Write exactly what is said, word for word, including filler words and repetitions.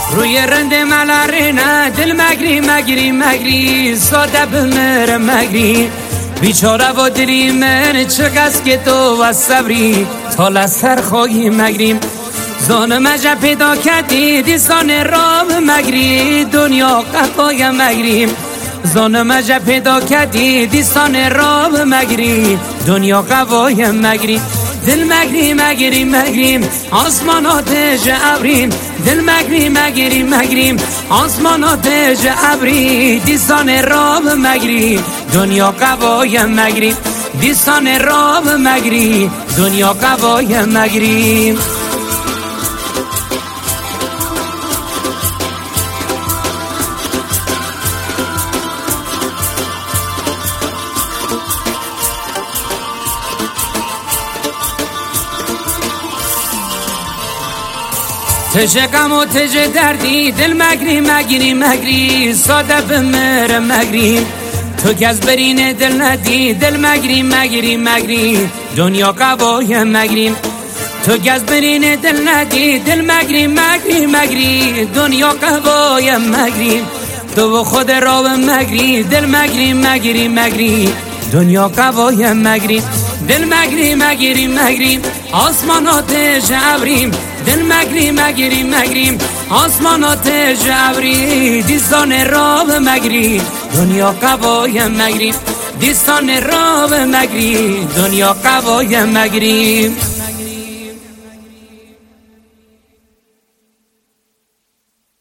روی رند ملارنا دل مگری مگری مگری ساده بمر مگری بیچاره و دلی من چقدر که تو و صبری تا لسر خواهی مگریم زان مجا پیدا کردی دیسان رام مگری دنیا قفای مگریم زان مجا پیدا کردی دیسان رام مگری دنیا قوای مگری دل مگری مگری مگریم آسمانات ابریم دل مگری مگری مگریم آسمانات ابری دیسان رام مگری دنیا قوای مگری دیسان رام مگری دنیا قوای مگری تجه غم و تجه دردی دل مگری مگری مگری ساده بمر مگری تو کس برین دل ندی دل مگری مگری مگری دنیا قوای مگری تو کس برین دل ندی دل مگری مگری مگری دنیا قوای مگری تو خود را مگری دل مگری مگری مگری دنیا قوای مگری دل مگری مگری مگری آسمانات ابریم دل مگری مگری مگریم آسمانات ابری دیسان راب مگری دنیا قوای مگری دیسان راب مگری دنیا قوای مگری